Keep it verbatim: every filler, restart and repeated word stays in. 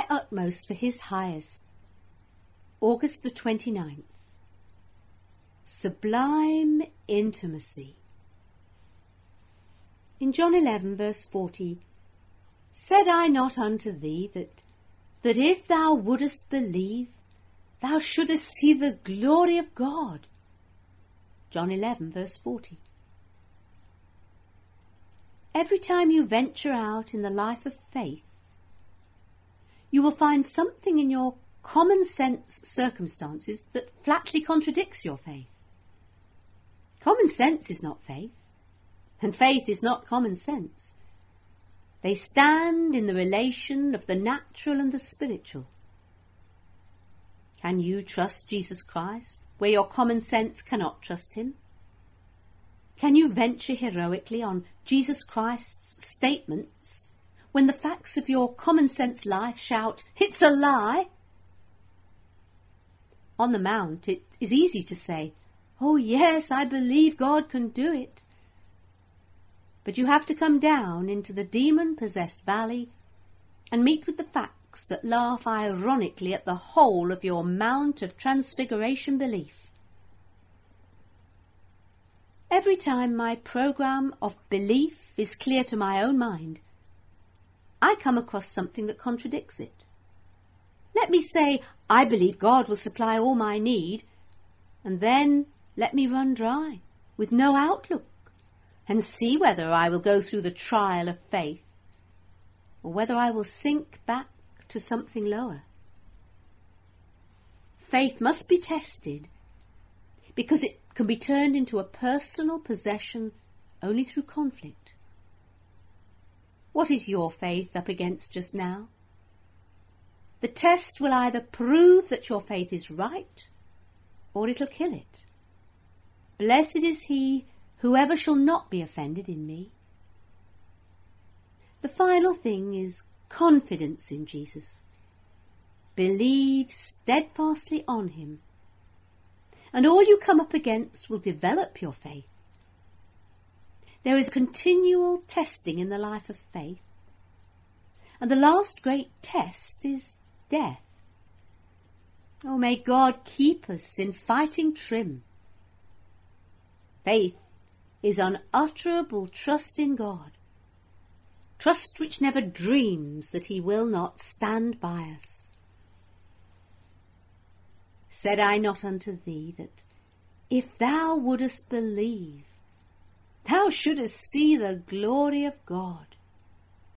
utmost for his highest. August the twenty-ninth. Sublime intimacy. In John eleven verse forty, said I not unto thee that, that if thou wouldest believe, thou shouldest see the glory of God? John eleven verse forty. Every time you venture out in the life of faith, you will find something in your common sense circumstances that flatly contradicts your faith. Common sense is not faith, and faith is not common sense. They stand in the relation of the natural and the spiritual. Can you trust Jesus Christ where your common sense cannot trust him? Can you venture heroically on Jesus Christ's statements when the facts of your common sense life shout, "It's a lie"? On the Mount it is easy to say, "Oh yes, I believe God can do it." But you have to come down into the demon-possessed valley and meet with the facts that laugh ironically at the whole of your Mount of Transfiguration belief. Every time my programme of belief is clear to my own mind, I come across something that contradicts it. Let me say, I believe God will supply all my need, and then let me run dry, with no outlook, and see whether I will go through the trial of faith, or whether I will sink back to something lower. Faith must be tested, because it can be turned into a personal possession only through conflict. What is your faith up against just now? The test will either prove that your faith is right, or it'll kill it. Blessed is he whoever shall not be offended in me. The final thing is confidence in Jesus. Believe steadfastly on him, and all you come up against will develop your faith. There is continual testing in the life of faith, and the last great test is death. Oh, may God keep us in fighting trim. Faith is unutterable trust in God, trust which never dreams that he will not stand by us. Said I not unto thee that, if thou wouldest believe, thou shouldest see the glory of God?